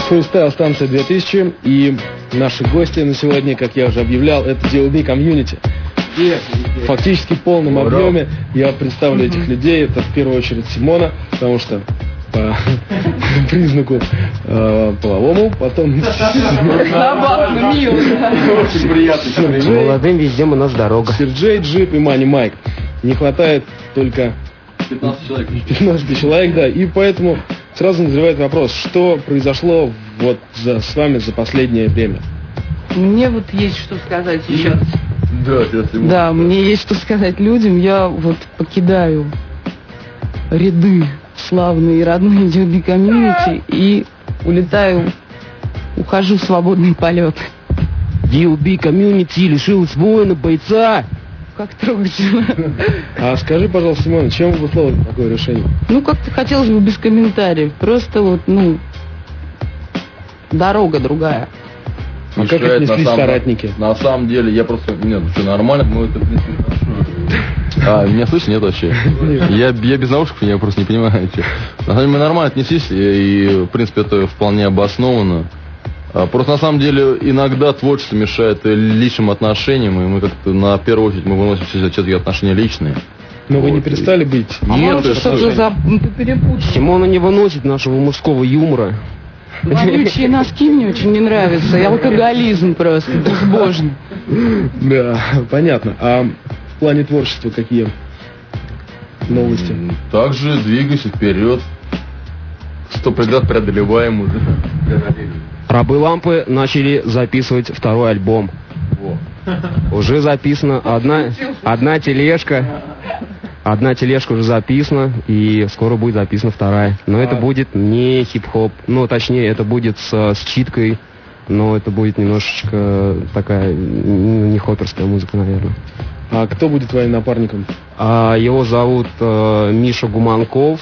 Фристайл станция 2000, и наши гости на сегодня, как я уже объявлял, это DLB Community. И фактически в полном объеме я представлю этих людей. Это в первую очередь Симона, потому что по признаку половому, потом... Забавно, мило. Очень приятно. Молодым везде у нас дорога. Серджей, Джип и Мани Майк. Не хватает только 15 человек, да. И поэтому сразу назревает вопрос, что произошло вот с вами за последнее время? Мне вот есть что сказать сейчас. Да, мне есть что сказать людям. Я вот покидаю ряды славные и родные DLB Community и ухожу в свободный полет. DLB Community лишилась воина, бойца. Как трогательно. А скажи, пожалуйста, Симона, чем вы условили такое решение? Как-то хотелось бы без комментариев. Просто дорога другая. А как отнеслись соратники? На самом деле, я просто... Нет, что, нормально, мы это, в принципе, хорошо. Меня слышно? Нет вообще? Я без наушников, я просто не понимаю. На самом деле, мы нормально отнеслись, и, в принципе, это вполне обоснованно. Просто, на самом деле, иногда творчество мешает личным отношениям, и мы как-то, на первую очередь, мы выносим все-таки отношения личные. Но вы не перестали быть? Нет, что же ты перепутал? Симона не выносит нашего мужского юмора. Вонючие носки мне очень не нравятся, и алкоголизм просто безбожный. Да, понятно. А в плане творчества какие новости? Также двигайся вперед. 100 преград преодолеваем уже. Рабы лампы начали записывать второй альбом. Уже записана одна тележка. Одна тележка уже записана, и скоро будет записана вторая. Но это будет не хип-хоп, точнее, это будет с читкой, но это будет немножечко такая не хопперская музыка, наверное. А кто будет твоим напарником? Его зовут Миша Гуманков.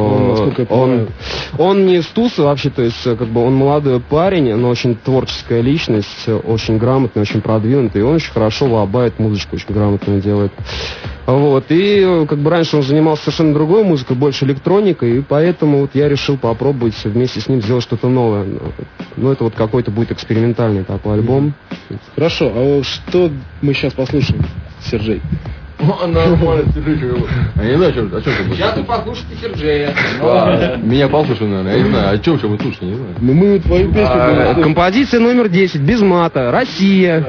Он не из Туса вообще, то есть он молодой парень, но очень творческая личность, очень грамотный, очень продвинутый, и он очень хорошо лобает музычку, очень грамотно делает. И раньше он занимался совершенно другой музыкой, больше электроникой, и поэтому я решил попробовать вместе с ним сделать что-то новое. Это какой-то будет экспериментальный такой альбом. Хорошо, а что мы сейчас послушаем, Серджей? Нормально, Серджей. Я не знаю, о чем ты будешь. Сейчас вы послушайте Серджея. Меня послушай, наверное, я не знаю. О чем вы слушаете, не знаю. Мы твою песню... Композиция номер 10, без мата, «Россия».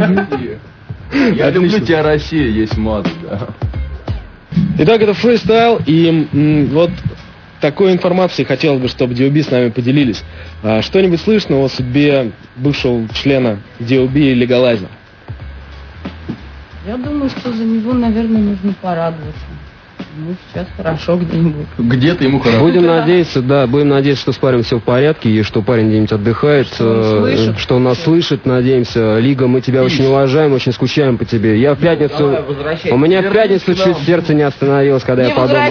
Я люблю тебя, Россия, есть мат, да. Итак, это фристайл, и вот такой информацией хотелось бы, чтобы DLB с нами поделились. Что-нибудь слышно о судьбе бывшего члена DLB Легалайза? Я думаю, что за него, наверное, нужно порадоваться. Сейчас хорошо где-нибудь. Где-то ему хорошо. Будем надеяться, что с парнем все в порядке, и что парень где-нибудь отдыхает, что он нас слышит, надеемся. Лига, мы тебя очень уважаем, очень скучаем по тебе. Я в пятницу... У меня в пятницу чуть сердце не остановилось, когда я подумал...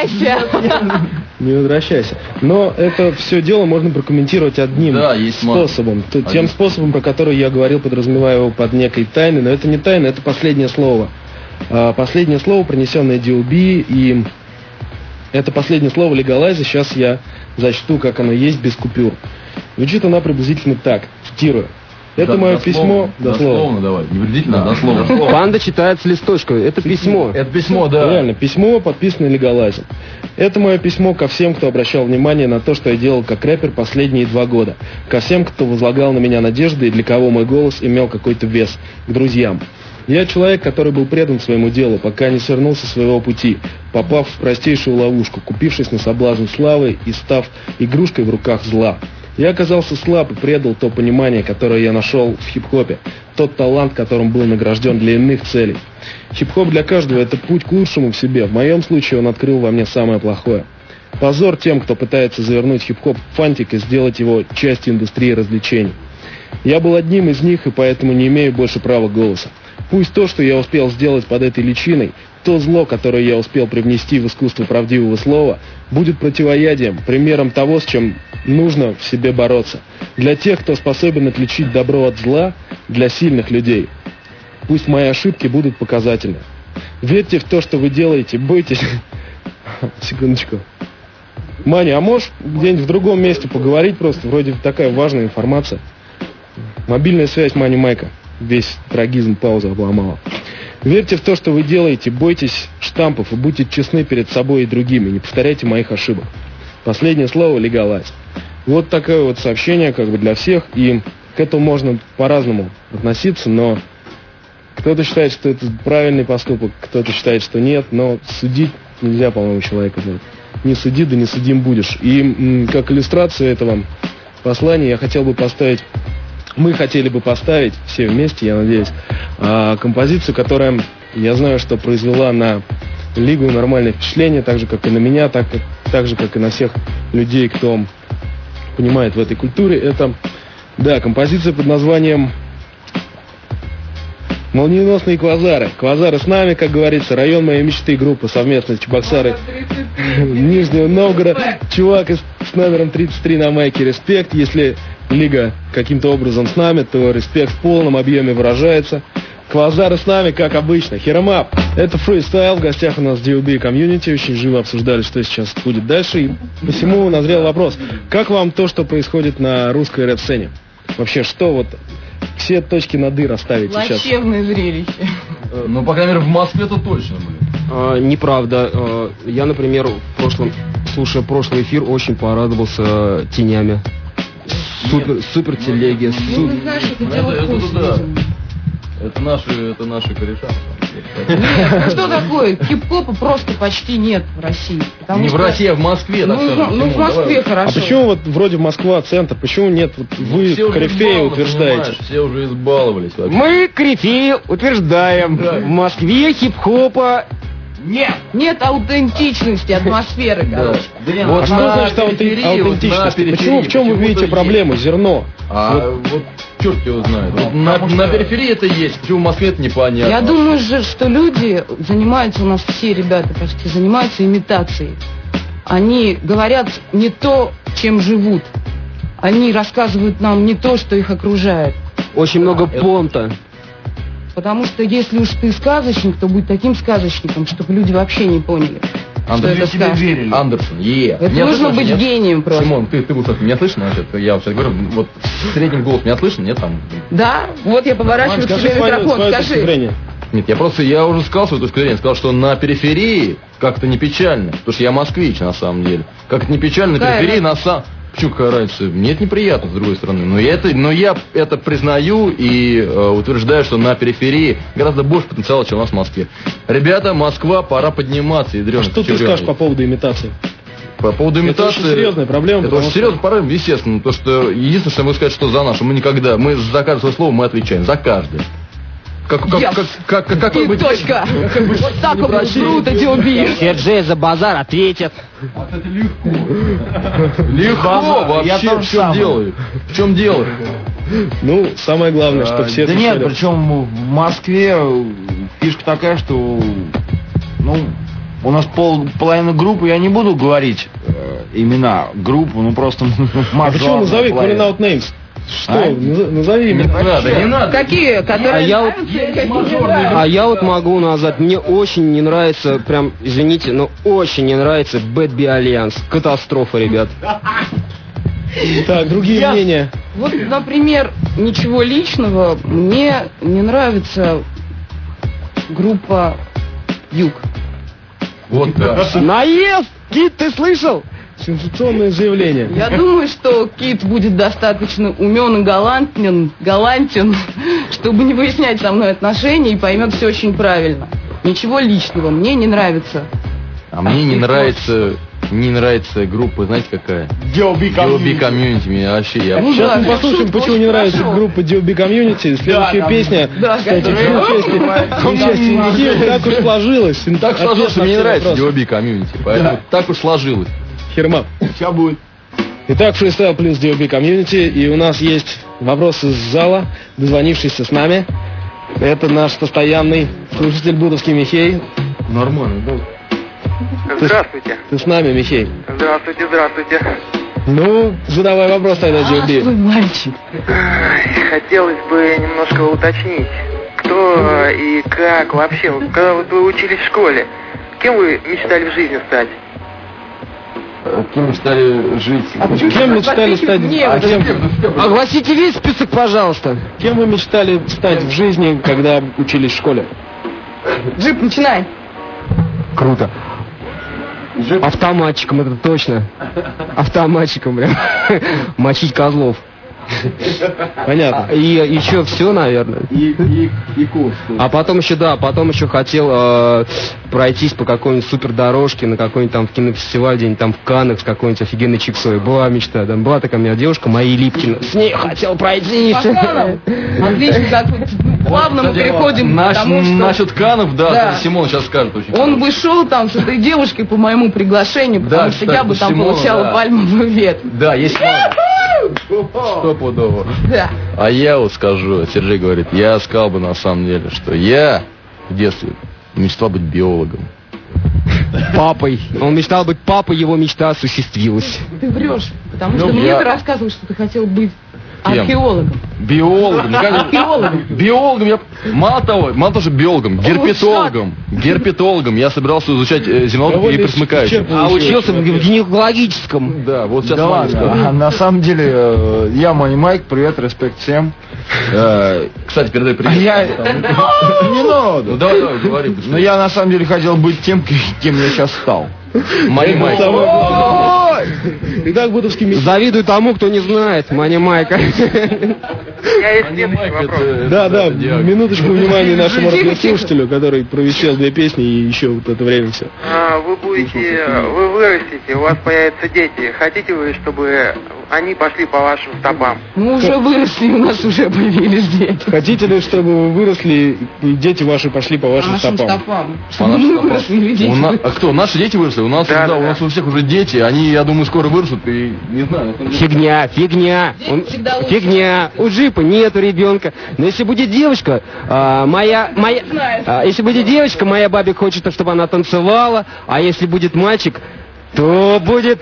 Не возвращайся. Но это все дело можно прокомментировать одним способом. Тем способом, про который я говорил, подразумевая его под некой тайной, но это не тайна, это последнее слово. Последнее слово, принесенное DLB, и это последнее слово Легалайза. Сейчас я зачту, как оно есть, без купюр. Звучит она приблизительно так, цитирую. Это мое письмо... Дословно давай, не вредительно, дословно. Панда читает с листочка, это письмо. Это письмо, да. Реально, письмо, подписанное Легалайзом. Это мое письмо ко всем, кто обращал внимание на то, что я делал как рэпер последние 2 года. Ко всем, кто возлагал на меня надежды и для кого мой голос имел какой-то вес. К друзьям. Я человек, который был предан своему делу, пока не свернулся со своего пути, попав в простейшую ловушку, купившись на соблазн славы и став игрушкой в руках зла. Я оказался слаб и предал то понимание, которое я нашел в хип-хопе, тот талант, которым был награжден для иных целей. Хип-хоп для каждого – это путь к лучшему в себе. В моем случае он открыл во мне самое плохое. Позор тем, кто пытается завернуть хип-хоп в фантик и сделать его частью индустрии развлечений. Я был одним из них и поэтому не имею больше права голоса. Пусть то, что я успел сделать под этой личиной, то зло, которое я успел привнести в искусство правдивого слова, будет противоядием, примером того, с чем нужно в себе бороться. Для тех, кто способен отличить добро от зла, для сильных людей. Пусть мои ошибки будут показательны. Верьте в то, что вы делаете, бойтесь... Секундочку. Маня, а можешь где-нибудь в другом месте поговорить просто? Вроде такая важная информация. Мобильная связь Мани Майка. Весь трагизм пауза обломала. Верьте в то, что вы делаете, бойтесь штампов и будьте честны перед собой и другими. Не повторяйте моих ошибок. Последнее слово — Legalize. Вот такое вот сообщение как бы для всех. И к этому можно по-разному относиться, но кто-то считает, что это правильный поступок, кто-то считает, что нет, но судить нельзя, по-моему, человека. Не суди, да не судим будешь. И как иллюстрацию этого послания я хотел бы поставить, мы хотели бы поставить, все вместе, я надеюсь, композицию, которая, я знаю, что произвела на Лигу нормальное впечатление, так же, как и на меня, так же, как и на всех людей, кто понимает в этой культуре. Это, да, композиция под названием «Молниеносные квазары». Квазары с нами, как говорится, район моей мечты, группа совместно Чебоксары Нижнего Новгорода. Чувак с номером 33 на майке, респект. Если Лига каким-то образом с нами, то респект в полном объеме выражается. Квазары с нами, как обычно. Хиромап. Это фристайл. В гостях у нас DOB комьюнити. Очень живо обсуждали, что сейчас будет дальше. И посему назрел вопрос. Как вам то, что происходит на русской рэп-сцене? Вообще, что вот все точки над «и» расставить сейчас? Плачевное зрелище. Ну, по крайней мере, в Москве-то точно были. Неправда. Я, например, слушая прошлый эфир, очень порадовался тенями. Супер телеги. Ну, ты знаешь, это дело вкусно. Это наши кореша. Нет, что такое? Хип-хопа просто почти нет в России. Не в России, а в Москве, так скажем. Ну, в Москве хорошо. А почему вот вроде Москва, центр, почему нет? Вот вы корифеи утверждаете. Все уже избаловались вообще. Мы, корифеи, утверждаем, в Москве хип-хопа Нет аутентичности, атмосферы, короче. Вот что значит аутентичность? Почему, в чем вы видите проблему? Зерно. Вот черт его знает. На периферии это есть, почему в Москве это непонятно. Я думаю же, что люди занимаются, у нас все ребята почти занимаются имитацией. Они говорят не то, чем живут. Они рассказывают нам не то, что их окружает. Очень много понта. Потому что если уж ты сказочник, то будь таким сказочником, чтобы люди вообще не поняли, что это сказка. Андерсон, Это нужно быть гением просто. Симон, ты меня слышно? Я сейчас говорю, вот средним голосом меня слышно, нет там? Да, вот я поворачиваю к тебе микрофон, скажи. Нет, я уже сказал свою точку зрения, сказал, что на периферии как-то не печально, потому что я москвич на самом деле. Как-то не печально на периферии на самом... Почему какая разница? Мне это неприятно, с другой стороны. Но я это признаю и утверждаю, что на периферии гораздо больше потенциала, чем у нас в Москве. Ребята, Москва, пора подниматься. А что ты скажешь по поводу имитации? По поводу имитации... Это очень серьезная проблема. Это очень серьезная проблема, естественно. То, что единственное, что я могу сказать, что за нашу, мы за каждое свое слово мы отвечаем. За каждое. Как быть? Точка. Вот так вот круто, DOB. Серджей за базар ответит. Легко вообще. В чем дело? Ну, самое главное, что все... Да нет, причем в Москве фишка такая, что... у нас половина группы, я не буду говорить имена группы, просто... А почему назови calling out names? Что? Назови имя. Не надо. Какие? Которые я вот могу назвать. Мне очень не нравится, прям, извините, но очень не нравится Bad Bee Alliance. Катастрофа, ребят. Так, другие мнения. Вот, например, ничего личного. Мне не нравится группа Юг. Вот да. Наезд! Кит, ты слышал? Сенсационное заявление. Я думаю, что Кит будет достаточно умен и галантен, чтобы не выяснять со мной отношения и поймет все очень правильно. Ничего личного, мне не нравится. А мне не нравится группа, знаете какая? DOB Community. Мне вообще... Сейчас мы послушаем, почему не нравится группа DOB Community. Следующая песня, кстати, в участии Михея, так уж сложилось. Так сложилось, что мне не нравится DOB Community, поэтому так уж сложилось. Херма. Сейчас будет. Итак, фристайл плюс DOB комьюнити. И у нас есть вопрос из зала, дозвонившийся с нами. Это наш постоянный слушатель Будовский Михей. Нормально, да? Здравствуйте. Ты с нами, Михей? Здравствуйте. Ну, задавай вопрос тогда, DOB. Здравствуй, мальчик. Хотелось бы немножко уточнить, кто и как вообще, когда вы учились в школе, кем вы мечтали в жизни стать? Кем мечтали жить? Кем мечтали стать? Огласите весь список, пожалуйста. Кем вы мечтали стать в жизни, когда учились в школе? Джип, начинай. Круто. Автоматчиком, это точно. Автоматчиком, прям. Мочить козлов. Понятно. И еще все, наверное. И курс. А потом еще хотел пройтись по какой-нибудь супердорожке на какой-нибудь там в кинофестиваль, где-нибудь там в Каннах с какой-нибудь офигенной чиксой. Была мечта, там была такая у меня девушка, Майя Липкина. С ней хотел пройтись. Отлично, так вот плавно мы переходим к тому, что... Насчет Каннов, да, Симон сейчас скажет очень Он бы шел там с этой девушкой по моему приглашению, потому что я бы там Симона, получала пальмовый ветвь. Да, есть стопудово. Да. А я вот скажу, Сергей говорит, я сказал бы на самом деле, что я в детстве мечтал быть биологом. Папой. Он мечтал быть папой, его мечта осуществилась. Ты врешь, потому что мне ты рассказывал, что ты хотел быть археологом. Биологом. Археологом. Биологом. Мало того, что биологом, герпетологом. Я собирался изучать земноводных и пресмыкающих. А учился в гинекологическом. Да, вот сейчас. Да ладно. На самом деле, я Money Mike, привет, респект всем. Кстати, передай привет. Не надо. Ну давай, говори. Но я на самом деле хотел быть тем, кем я сейчас стал. Money Mike. Итак, бутовский мечта. Завидую тому, кто не знает Money Майка. У меня есть следующий вопрос. Да, минуточку внимания нашему радиослушателю, который провещал 2 песни и еще вот это время все. Вы вырастете, у вас появятся дети. Хотите вы, чтобы они пошли по вашим стопам? Мы уже выросли, у нас уже появились дети. Хотите ли, чтобы вы выросли и дети ваши пошли по вашим стопам? Чтобы мы выросли, или дети. А кто? Наши дети выросли? У нас, у нас у всех уже дети, они, я думаю, скоро вырастут, и не знаю. Фигня. Фигня. У Джипа нету ребенка. Но если будет девочка, если будет девочка, моя бабе хочет, чтобы она танцевала, а если будет мальчик, то будет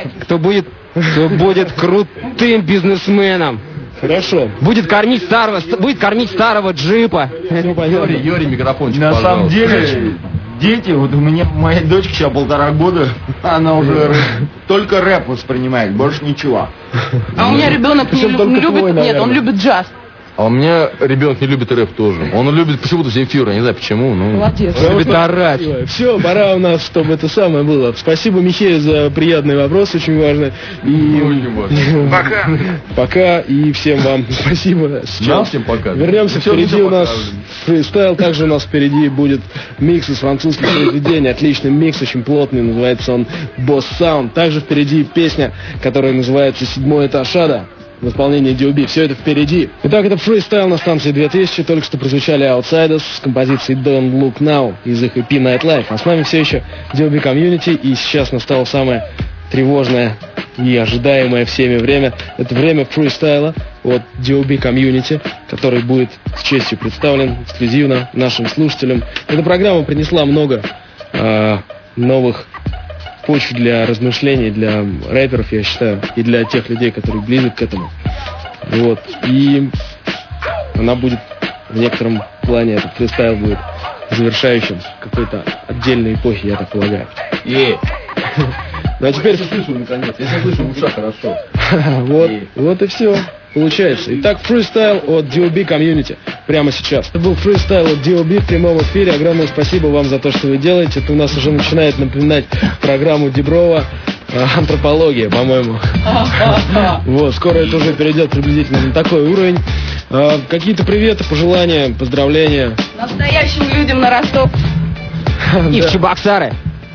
крутым бизнесменом. Хорошо. Будет кормить старого Джипа. Юрий, микрофончик, На самом деле, дети, вот у меня моя дочка сейчас 1,5 года, она уже только рэп воспринимает, больше ничего. А у меня ребенок не любит, он любит джаз. А у меня ребенок не любит рэп тоже. Он любит почему-то Земфиру, я не знаю почему. Молодец. Любит орать. Все, пора у нас, чтобы это самое было. Спасибо, Михею, за приятный вопрос, очень важный. Пока. Пока, и всем вам спасибо. Нам всем пока. Вернемся, впереди у нас фристайл, также у нас впереди будет микс из французских произведений. Отличный микс, очень плотный, называется он Boss Sound. Также впереди песня, которая называется «7-й этаж ада» в исполнении D.O.B. Все это впереди. Итак, это фристайл на станции 2000. Только что прозвучали Outsiders с композицией Don't Look Now из их EP Nightlife. А с нами все еще D.O.B. Community. И сейчас настало самое тревожное и ожидаемое всеми время. Это время фристайла от D.O.B. Community, который будет с честью представлен эксклюзивно нашим слушателям. Эта программа принесла много новых почв для размышлений, для рэперов, я считаю, и для тех людей, которые близок к этому. Вот. И она будет в некотором плане, этот фристайл будет завершающим какой-то отдельной эпохи, я так полагаю. Ну а теперь... Я слышу, наконец. Я слышу в ушах хорошо. Вот и все. Получается. Итак, фристайл от D.O.B. Community. Прямо сейчас. Это был фристайл от D.O.B. в прямом эфире. Огромное спасибо вам за то, что вы делаете. Это у нас уже начинает напоминать программу Диброва «Антропология», по-моему. Вот, скоро это уже перейдет приблизительно на такой уровень. Какие-то приветы, пожелания, поздравления. Настоящим людям на Ростов. И в Чебоксары.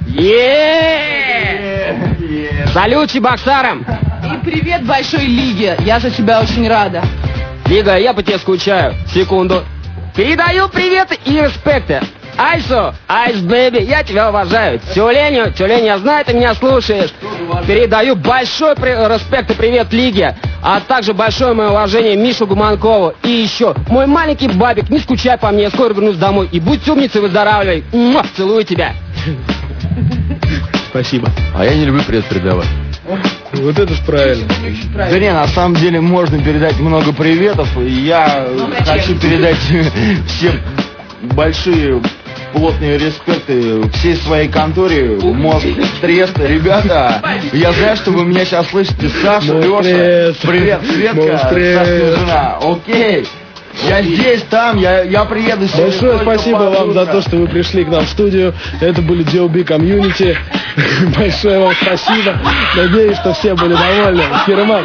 Салют Чебоксарам! И привет большой Лиге. Я за тебя очень рада. Лига, я по тебе скучаю. Секунду. Передаю приветы и респекты. Айсо, бэби, я тебя уважаю. Тюленю, я знаю, ты меня слушаешь. Передаю большой респект и привет Лиге. А также большое мое уважение Мишу Гуманкову. И еще, мой маленький бабик, не скучай по мне, я скоро вернусь домой. И будь умницей, выздоравливай. Целую тебя. Спасибо. А я не люблю привет передавать. Вот это ж правильно. Да не, на самом деле можно передать много приветов. И я хочу передать все большие плотный респект всей своей конторе, мозг трест. Ребята, я знаю, что вы меня сейчас слышите. Саша, Леша, привет, Светка, Сашкина жена. Окей. Я здесь, там, я приеду сегодня. Большое спасибо вам за то, что вы пришли к нам в студию. Это были DOB Community. Большое вам спасибо. Надеюсь, что все были довольны. Керамак.